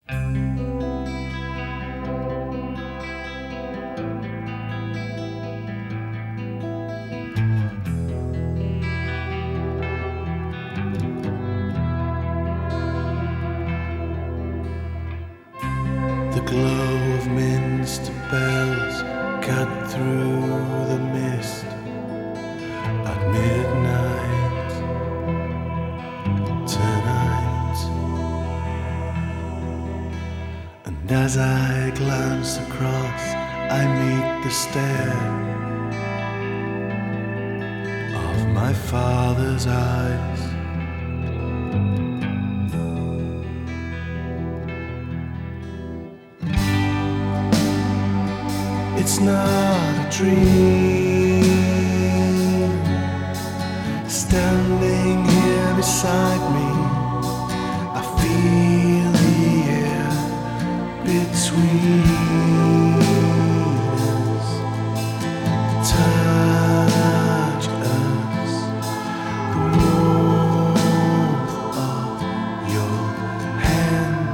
The glow of Minster bells cut through the mist at midnight tonight. And as I glance across, I meet the stare of my father's eyes. It's not a dream, standing here beside me, I feel the air between us touch us, the warmth of your hand.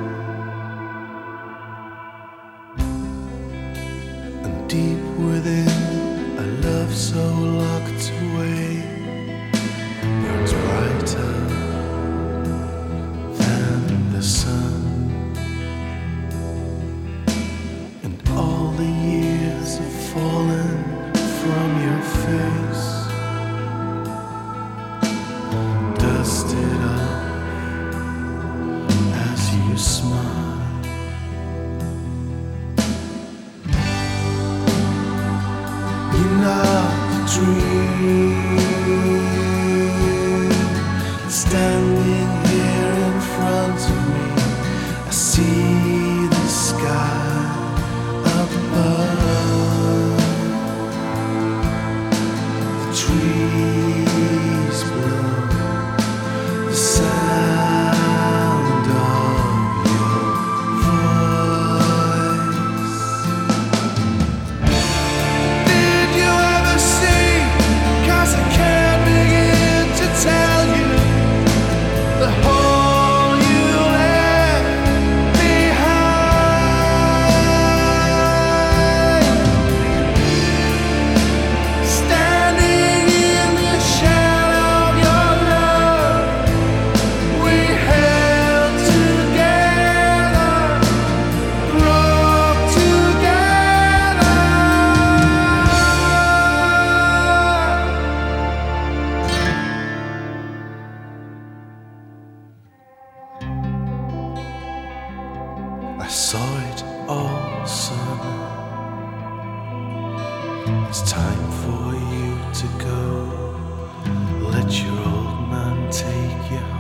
Deep within, a love so locked away burns brighter than the sun. And all the years have fallen from your face, dusted off as you smile. Not a dream, standing here in front of me, I see the sky above, the trees blow, the sound of your voice. Tell you the hole you left behind, standing in the shadow of your love, we held together, broke together. I saw it all, son. It's time for you to go. Let your old man take you home.